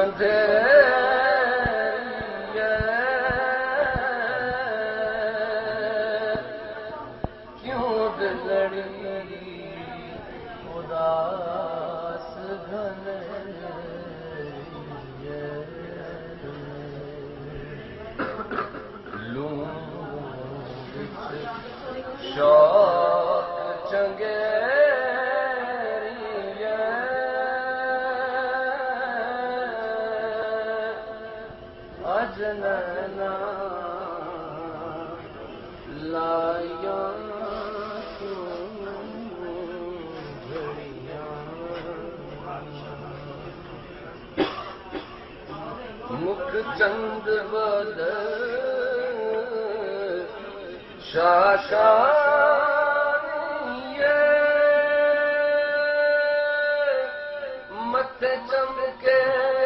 क्यों दिलड़ी उदास घने लूं शौक चंगे अजनना लाया मुख चंद बद शाशानिये मथे चमके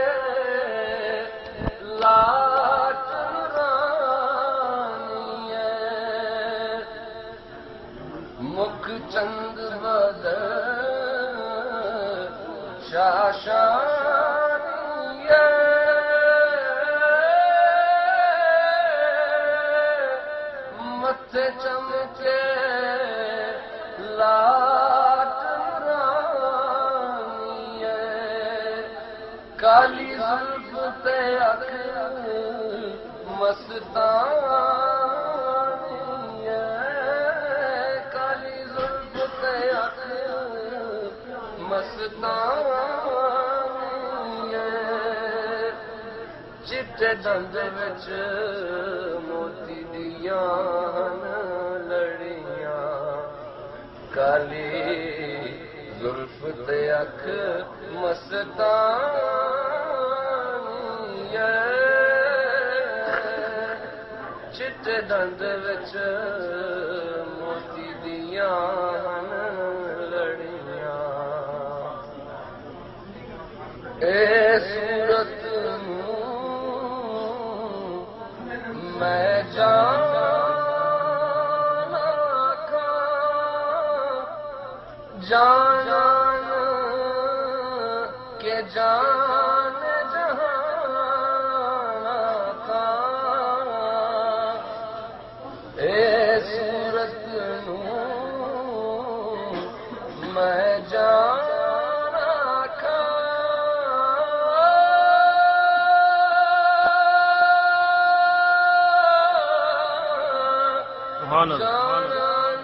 लाट रानिये मुख चंद बद शाशानिये मथे चमके लाट रानिये काली जुल्फ ते अख मस्तानिये काली जुल्फ ते अख मस्तानिये चिट्टे दंद विच मोती दियां लड़ियां काली जुल्फ ते अख मस्तानिये चिट्टे दंद विच मोती दियां लड़ियां ए सूरत मैं जाना का जान के जान जहाना का ए सूरत मैं जाना का जान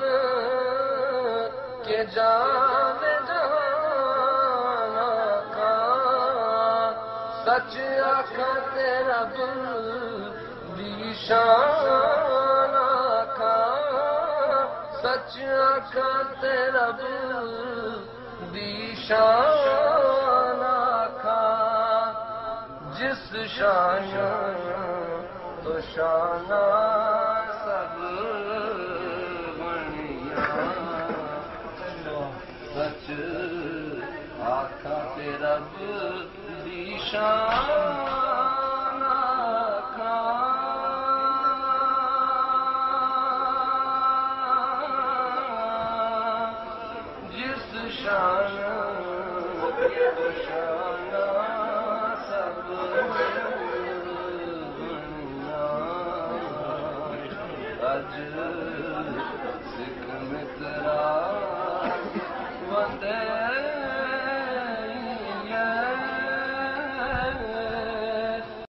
के जान जहाना का सच आखा तेरा दिल दीशान आखा सच आखा तेरा दिल दीशान आखा जिस शान तो शाना सब सच आखा तेरा दीशान आखा जिस शान शाना सब अज सिख मित्रा